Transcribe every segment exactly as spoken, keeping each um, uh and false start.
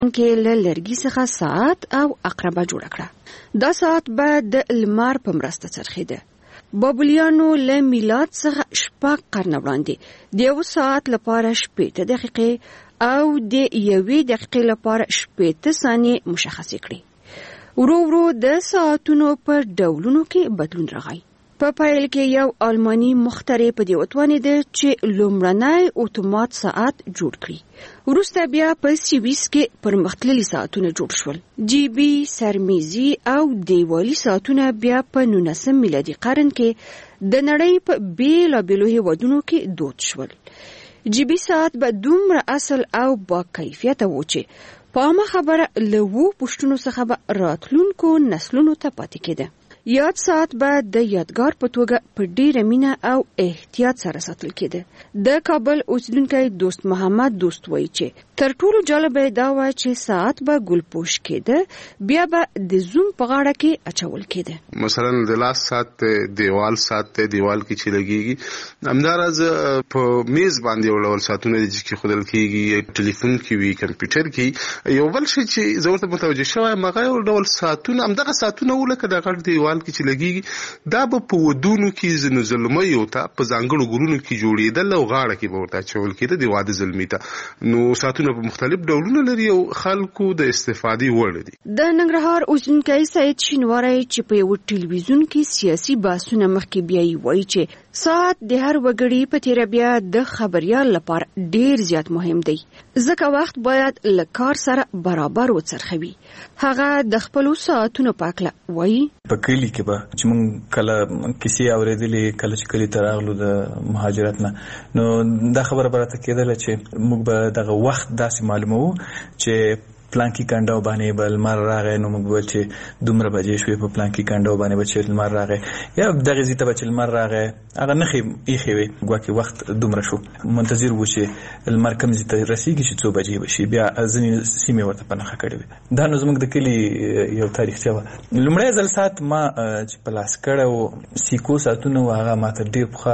کې له لرګي څخه ساعت او عقربه جوړ کړه. دا ساعت به د لمر په مرسته څرخېده. بابلیانو له میلاد څخه شپږ قرنه وړاندې د یو ساعت لپاره شپېته دقیقې او د یوې دقیقې لپاره شپېته ثانیې مشخصې کړې. ورو ورو د ساعتونو په ډولونو کې بدلون راغی. په پایل کې یو آلماني مخترع په دې وتوانېده چې لومړنی اتومات ساعت جوړ کړي. وروسته بیا په سویس کې پرمختللي ساعتونه جوړ شول. جیبي، سرمیزي او دیوالي ساعتونه بیا په نولسم میلادي قرن کې د نړۍ په بیلابیلو هیوادونو کې دود شول. جیبي ساعت به دومره اصل او با کیفیته و چې په عامه خبره له وو پوښتنو څخه به راتلونکو نسلونو ته پاتې کېده. یاد ساعت به د یادګار په توګه په ډیره مینه او احتیاط سره ساتل کېده. د کابل اوسیدونکی دوست محمد دوست وایي چې تر ټولو جالبه دا و چې ساعت به ګلپوش کېده، بیا به د زوم په غاړه کې اچول کېده. مثلا د لاس ساعت دیوال ساعت دیوال کې چې لګيږي، همدارز په میز باندې ولول ساعتونه چې خودل کېږي، ټلیفون کې وي، کمپیوټر کې. یو بل شي چې زورته متوجه شوی مغه یو ډول ساعتونه همدغه ساعتونه ولکه د غړ دیوال کې چې لګيږي، دا به په ودونو کې زنه ظلمي او ته په ځانګړو ګورونو کې جوړېدل او غاړه کې به ورته چول کېده د واده ظلمي ته. نو ساعتونه په مختلف ډولونه لري او خلکو د استفادې وړ دي. د ننګرهار اوسیدونکی سید شینواری چې په یو ټلویزیون کې سیاسي بحثونه مخکې بیایي وایي چې ساعت د هر وګړي په تیر بیا د خبريال لپاره ډیر زیات مهم دی، ځکه وخت باید له کار سره برابر وڅرخوي. هغه د خپل ساعتونو پاکله وایي په کلی کې به چې مونږ کله کیسې اورېدلې، کله چې کلی ته راغلو د مهاجرت نه، نو دا خبره به راته کېدله چې موږ به دغه وخت داسې معلوموو چې پلانکی کانډاو باندې بل مر راغی، نو موږ به چې دومره بجې شوې په پلانکی کانډاو باندې به چې لمر راغی، یا دغه ځای ته به چې لمر راغی هغه نښې ایښې وې ګواکې وخت دومره شو. منتظر وو چې لمر کوم ځای ته رسېږي چې څو بجې به شي، بیا ځینې سیمې ورته په نښه کړې وې. دا نو زموږ د کلي یو تاریخچه وه. لومړی ځل ساعت ما چې په لاس کړی و سیکو ساعتونه و، هغه ما ته ډېر پخوا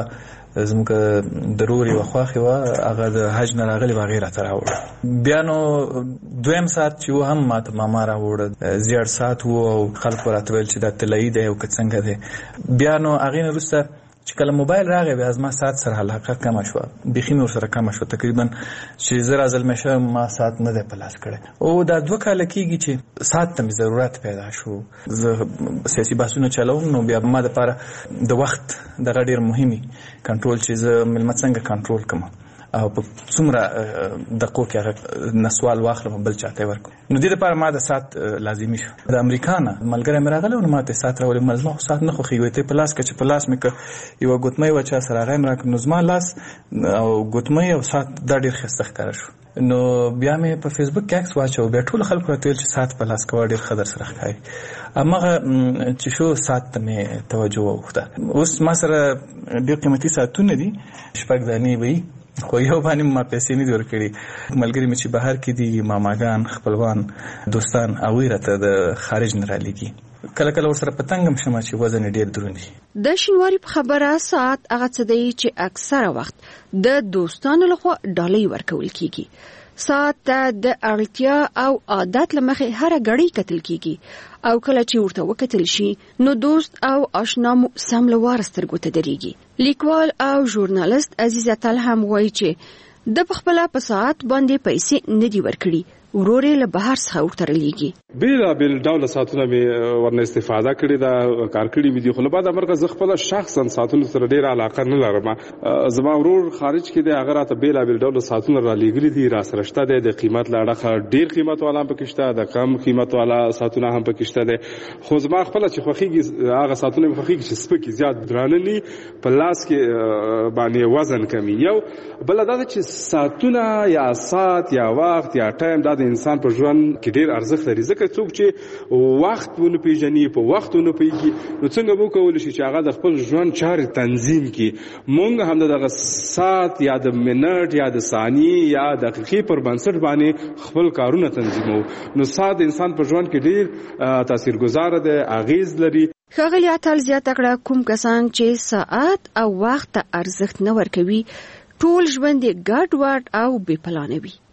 زموږ د رور یوه خوښې وه، هغه د حج نه راغلې وه، هغې راته راوړه. بیا نو دویم ساعت چې و هم ما ته ماما راوړه، زیړ ساعت و او خلکو راته ویل چې دا طلایي دی او که څنګه دی. بیا نو هغې نه وروسته چې کله موبایل راغی، بیا زما ساعت سره علاقه کمه شوه، بیخي مې ورسره کمه شوه. تقریبا چې زه رازلمی شوم ما ساعت نه دی په لاس کړی، او دا دوه کاله کېږي چې ساعت ته مې ضرورت پیدا شو. زه سیاسي بحثونه چلوم، نو بیا ما دپاره د وخت دغه ډېر مهمي کنټرول چې زه مېلمه څنګه کنټرول کړم او په څومره دقیقو کې هغه نسوال واخلم بل چاته ورکړم. نو دې لپاره ما د ساعت لازمي شو. د امریکا نه ملګری مې راغلی، نو ما ته ساعت راولې. ما زما خو ساعت نه خوښېږي، ته په لاس کړه چې په لاس مې که یوه ګوتمۍ وه چا سره هغه یې مې راکړه، نو زما لاس او ګوتمۍ او ساعت دا ډېر ښایسته ښکاره شو. نو بیا مې په فیسبوک کې عکس واچو، بیا ټولو خلکو راته ویل چې ساعت په لاس کوه ډېر ښه در سره ښکاري. هماغه چې شو ساعت ته مې توجه واوښته. اوس ما سره ډېر قیمتي ساعتونه دي، شپږ دانې به وي، خو یو باندې ما پیسې نه دي ورکړي. ملګري مې چې بهر کې دي، ماماګان، خپلوان، دوستان، هغوی راته د خارج نه رالیږي. کله کله ورسره په تنګ هم شمه چې وزن یې ډېر دروند وي. د شینواري په خبره ساعت هغه څه دی چې اکثره وخت د دوستانو لخوا ډالۍ ورکول کېږي. ساعت ته د اړتیا او عادت له مخې هره ګړۍ کتل کېږي، او کله چې ورته وکتل شي نو دوست او آشنا مو سم له واره سترګو ته درېږي. لیکوال او ژورنالست عزیز اتل هم وایي چې د پخپله په ساعت باندې پیسې نه دي ورکړي، ورور یې له بهر څخه ورته رالیږي. بېلابېل ډوله ساعتونه مې ورنه استفاده کړې ده، کار کړي مې دي، خو له بعده مرګه زه خپله شخصا ساعتونو سره ډېره علاقه نه لرم. زما ورور خارج کې دی، هغه راته بېلابېل ډوله ساعتونه رالیږلي دي، راسره شته دی. د قیمت له اړخه ډېر قیمت والا هم پکې شته، د کم قیمت والا ساعتونه هم پکې شته دی. خو زما خپله چې خوښېږي هغه ساعتونه مې خوښېږي چې سپکې زیات درانه نه وي، په لاس کې باندې وزن کم وي. یو بله دا ده چې ساعتونه یا ساعت یا وخت یا ټایم دا د انسان په ژوند کې ډېر ارزښت لري، ځکه څوک چې وخت ونه پیژني، په وخت ونه پوهېږي، نو څنګه به وکولی شي چې هغه د خپل ژوند چارې تنظیم کړي. موږ هم د دغه ساعت یا د منټ یا د ثانیې یا دقیقې پر بنسټ باندې خپل کارونه تنظیموو. نو ساعت د انسان په ژوند کې ډېر تاثیرګذاره دی، اغېز لري. ښاغلي اتل زیاته کړه کوم کسان چې ساعت او وخت ته ارزښت نه ورکوي ټول ژوند یې ګډ وډ او بې پلانه وي.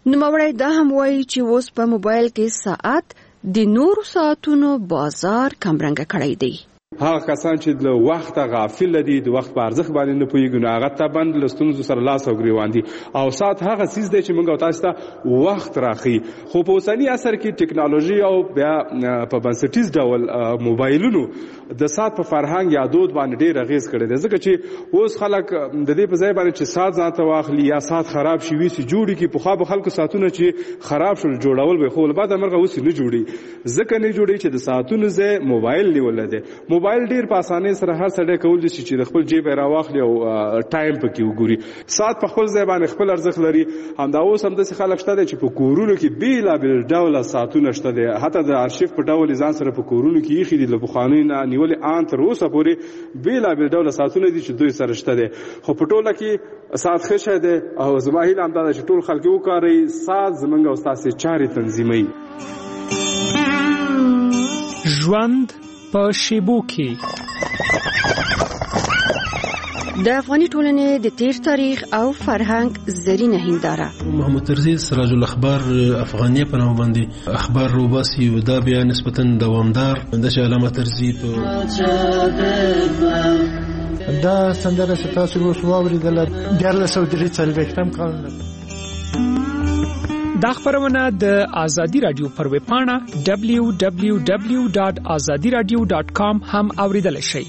نوموړی دا هم وایي چې اوس په موبایل کې ساعت د نورو ساعتونو بازار کمرنګه کړی دی. هغه کسان چې د وخت غافل دي، د وخت په ارزښت باندې نه پوهیږي، نو هغه ته بند لستونزو سره لاس او ګریوان دي. او ساعت هغه چیز دی چې موږ او تاسو ته وخت راخي. خو په اوسني عصر کې ټکنالوژي او بیا په بنسټیز ډول موبایلونو د ساعت په فرهنګ یا دود باندې ډېر اغیز کړی دی، ځکه چې اوس خلک د دې په ځای باندې چې ساعت ځان ته واخلي یا ساعت خراب شي وي سي جوړي کې په خوا به خلکو ساعتونه چې خراب شول جوړول به خو بعد مرغه اوس نه جوړي، ځکه نه جوړي چې د ساعتونو ځای موبایل نیول دی. موبایل ډېر په اسانۍ سره هر سړی کولی شي چې د خپل جیب راواخلي او ټایم پکې وګوري. ساعت په خپل ځای باندې خپل ارزښت لري. همدا اوس همداسې خلک شته دي چې په کورونو کې بېلابېل ډوله ساعتونه شته دي، حتی د ارشیف په ډول ځان سره په کورونو کې ایښي دي، له پخوانیو نه نیولې ان تر اوسه پورې بېلابېل ډوله ساعتونه دي چې دوی سره شته دي. خو په ټوله کې ساعت ښه شی دی او زما هیله همدا ده چې ټول خلک یې وکاروي. ساعت زموږ او ستاسې چارې تنظیموي. ژوند په شیبو کې د افغاني ټولنې د تیر تاریخ او فرهنګ زرینه هنداره. محمد ترزی سراج الاخبار افغانیه په نوم باندې اخبار روباسي او دا بیا نسبتا دوامدار د علامه ترزی په دا سندره چې تاسو اوس واورېدل د سعودي څلوېښتم کال دا خبرونه د آزادی رادیو پر ویب پاڼه دبلیو دبلیو دبلیو ډاټ آزادي رادیو ډاټ کام هم اوریدل شئ.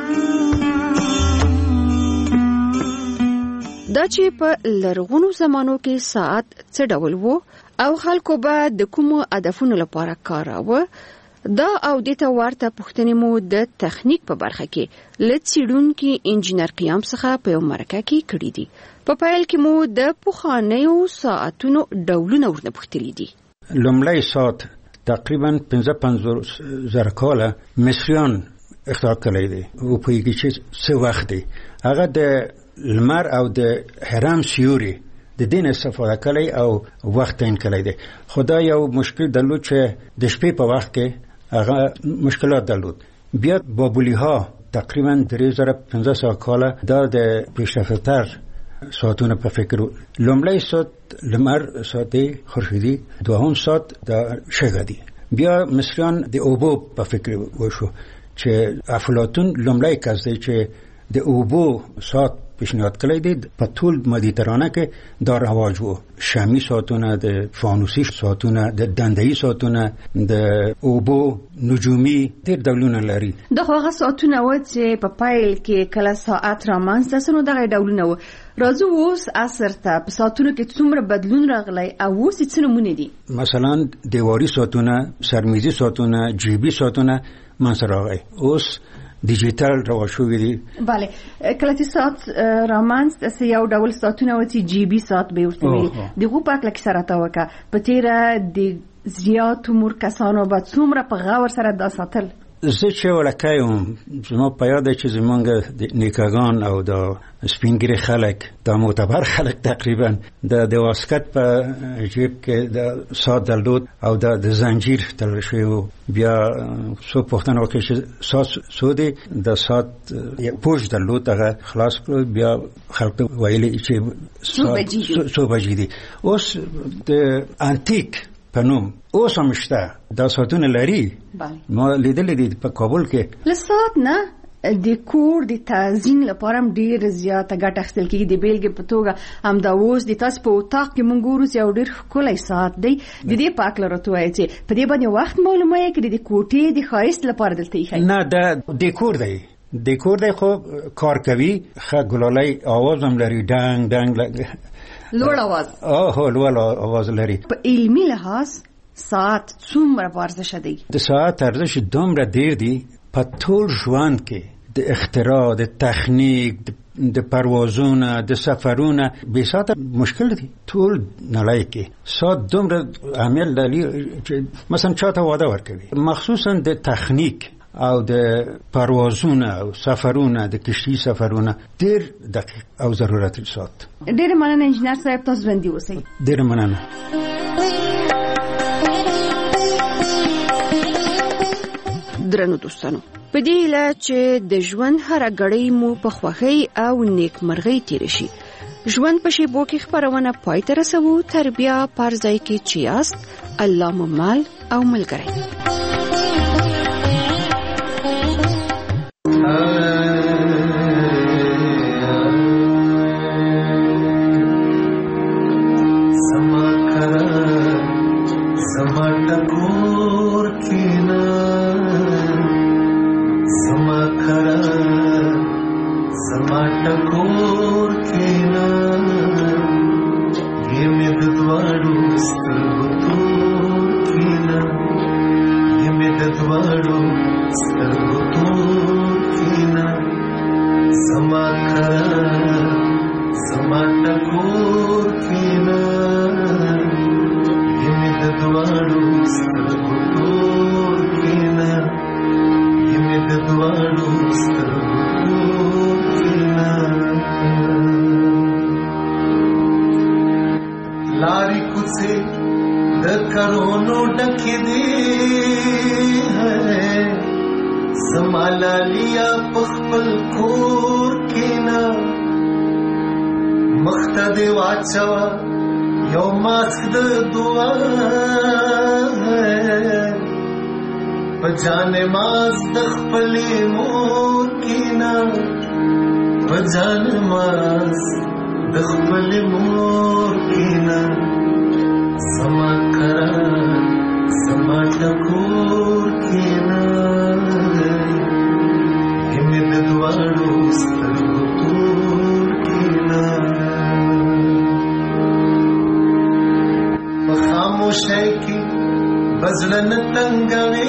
دا چې په لرغونو زمانو کې ساعت څه ډول وو او خلکو به د کومو هدفونو لپاره کاراوه، دا او د ته ورته پوښتنې مو د تخنیک په برخه کې له څېړونکي انجینر قیام څخه په یو مرکه کې کړي دي. په پیل کې مو د پخوانیو ساعتونو ډولونه ورنه پوښتلي دي. لومړی ساعت تقریبا پنځه پنځوس زره کاله مصریان اختراع کړی دی او پوهېږي چې څه وخت دی. هغه د لمر او د حرام سیوري د دین استفاده کړی او وخت تعیین کړی دی. خو دا یو مشکل درلود چې د شپې په وخت کې هغه مشکلات درلود. بیا بابلی‌ها تقریبا درې زره پنځه سوه کاله دا د پیشرفته‌تر ساعتونه په فکر. لومړی ساعت لمر ساعت خورشیدي، دوهم ساعت د شګه دی. بیا مصریان د اوبو په فکر وشو چې افلاطون لومړی کس دی چې د اوبو ساعت پیشنهاد کړی دی. په ټول مدیترانه کې دا رواج وو. شامی ساعتونه، د فانوسي ساعتونه، د دنده‌ای ساعتونه، د اوبو نجومي ډېر ډولونه لري. د هغه ساعتونه و چې په پایل کې کله ساعت رامنځته شو، دغه ډولونه و. راځو اوس عصر ته په ساعتونو کې څومره بدلون راغلی او اوس څه نمونه دي؟ مثلا دیواري ساعتونه، سرمیزي ساعتونه، جیبي ساعتونه منځته راغلي. اوس ډیجیټل روا شوی دی. bale کله چې ساعت رامنځته سي یو ډول ساعتونه و چې جیبي ساعت به ورته وي. دغه په اړه کې سره تا وکا په تیره د زیات عمر کسانو به څومره په غور سره دا ساتل. زه چې ولکایم زما په یاد چې زمونږ د نیکاګان او د سپینګری خلک د معتبر خلک تقریبا د د واسکټ په جیب کې د ساعت درلود او د زنجیر تړل شوی. بیا څو پوښتنه وکړه چې ساعت سودی د ساعت پوش درلود، هغه خلاص کړ. بیا خلک ویلي چې څو بجې دي. اوس د انتیک په نوم اوس هم شته دا ساعتونه لري. ما لیدلې دي په کابل کې. له ساعت نه د کور د تزیین لپاره ډیر زیاته ګټه اخیستل کېږي. د بیلګې په توګه همدا اوس د تاسو په اتاق کې مونږ ګورو چې یو ډیر ښکلی ساعت دی. د دې په هکله راته ووایه چې په دې باندې وخت معلومه یې که د کوټې د ښایست لپاره دلته ایښی؟ نه، دا ډیکور دی. ډیکور دی خو کار کوي. ښه ګلالی آواز هم لري، ډنګ ډنګ لوړ آواز. اوه لوړ آواز لري. په علمي لحاظ ساعت څومره ارزښت دی؟ د ساعت ارزښت دومره ډیر دی په ټول ژوند کې. د اختراع، د تخنیک، د پروازونه، د سفرونه بې ساعته مشکل دی. ټول نړۍ کې ساعت دومره اهمیت لري چې مثلا چاته واده ورکوي. مخصوصا د تخنیک او د پروازونه او سفرونه، د کشتي سفرونه ډېر دقیق او ضرورت ساعت. ډېر مننه انجینر صاحب، تاسو ژوندي اوسئ. ډېر مننه. درنو دوستانو، په دې هیله چې د ژوند هره ګړۍ مو په خوښۍ او نیکمرغۍ تېره شي. ژوند په شیبو کې خبرونه پای ته رسوو. تر بیا پر ځای کې چې یاست الله مو مل او ملګری. जाने मास दखपली मोर कीना जाने मास दखपली मोर कीना समा करा समा टकोर कीना हिमिद द्वारो स्तरगुतूर कीना खामोशै की बजलन तंगवे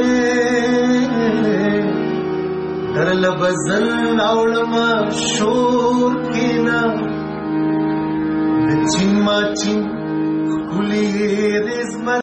درل بزل اوړما شور کینا د چین ما چین کلی رزم